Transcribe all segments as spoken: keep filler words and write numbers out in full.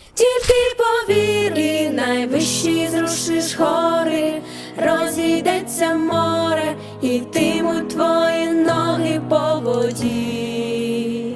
Тільки повір, і найвищі зрушиш гори, розійдеться море, і йтимуть твої ноги по воді.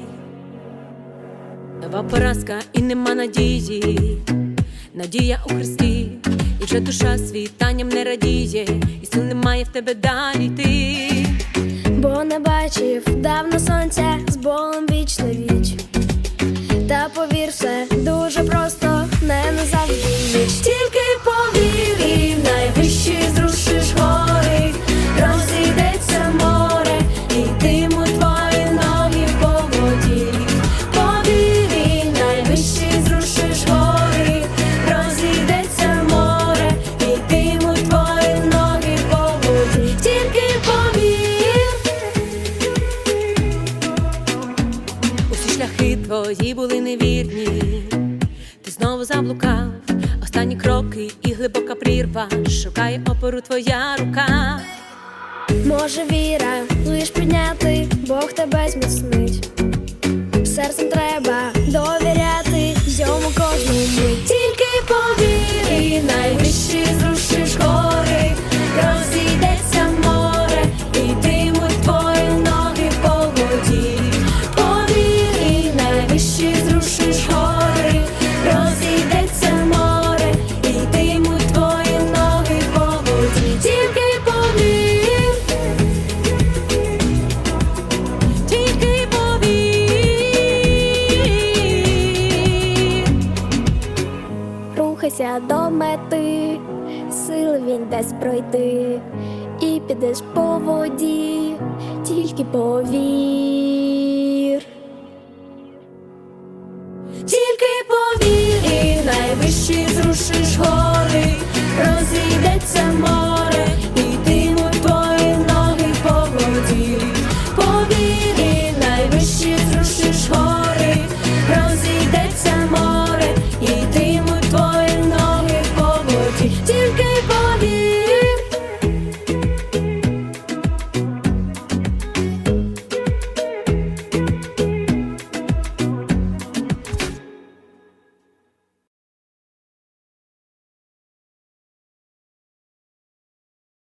Нова поразка і нема надії, надія у Христі, і вже душа світанням не радіє, і сил немає в тебе далі йти. Бо не бачив давно сонця з болем віч на віч. Та повір, все дуже просто, не назавжди ніч. Тільки повір, і найвищі зрушиш гори, розійдеться море, і йтимуть твої ноги по воді. Повір, і найвищі зрушиш гори, розійдеться море, і йтимуть твої ноги по воді. Тільки повір. Усі шляхи твої були невірні, ти знову заблукав. Останні кроки і глибока прірва, шукає опору твоя рука. Може віра лиш підняти, Бог тебе зміцнить. Серцем треба довіряти йому кожну мить. Тільки повір, і найвищі зрушиш гори, розійдеться море, і йтимуть твої ноги по воді. Повір, і найвищі зрушиш гори, розійдеться море, і йтимуть твої ноги по воді. Тільки повір, Тільки повір. рухайся до мети, сили він дасть пройти, і підеш по воді, тільки повір. Тільки повір, і найвищі зрушиш гори, розійдеться море, і йтимуть твої ноги по воді. Повір, і найвищі зрушиш гори, розійдеться море.